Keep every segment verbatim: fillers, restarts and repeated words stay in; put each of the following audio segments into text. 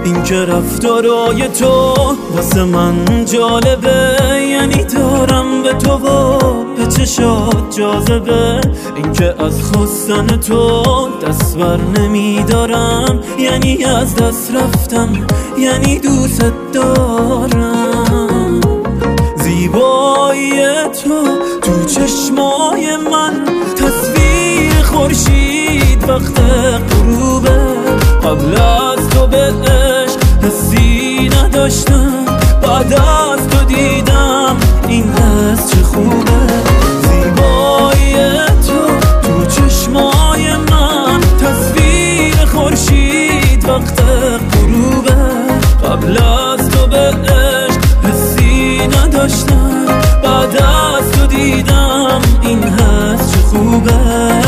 این که رفتارای تو واسه من جالبه، یعنی دارم به تو و به چشات جاذبه. این که از خواستن تو دست بر نمیدارم، یعنی از دست رفتم، یعنی دوست دارم. زیبایی تو تو چشمای من، تصویر خورشید وقت غروبه. قبل از تو به عشق حسی نداشتم، بعد از تو دیدم این حس چه خوبه. زیبایی تو تو چشمای من، تصویر خورشید وقت غروبه. قبل از تو به عشق حسی نداشتم، بعد از تو دیدم این حس چه خوبه.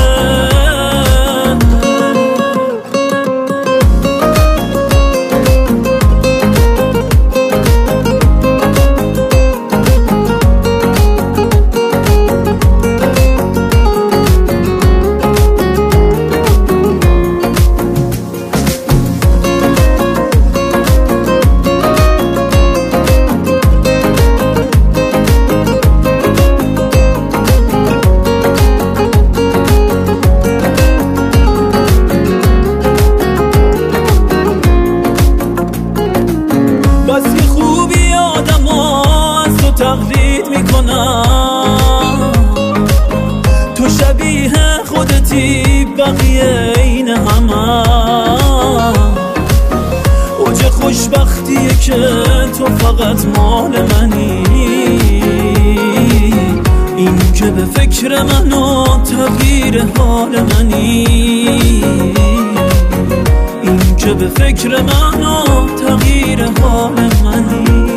تقلید میکنم تو شبیه خودتی، بقیه این همه. اوج خوشبختیه که تو فقط مال منی. این که به فکر من و تغییر حال منی. این که به فکر من و تغییر حال منی.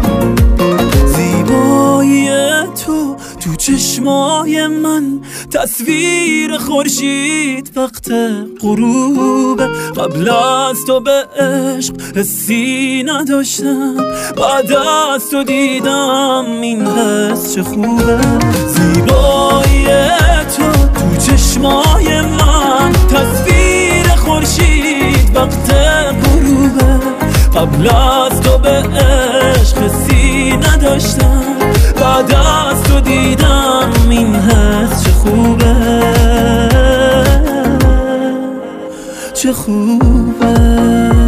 تو تو چشمای من، تصویر خورشید وقت غروب. قبل از تو به عشق حسی نداشتم، بعد از تو دیدم این حس چه خوبه. زیبایی تو تو چشمای من، تصویر خورشید وقت غروبه. قبل از تو به عشق حسی نداشتم، بعد از تو دیدم این حس چه خوبه، چه خوبه.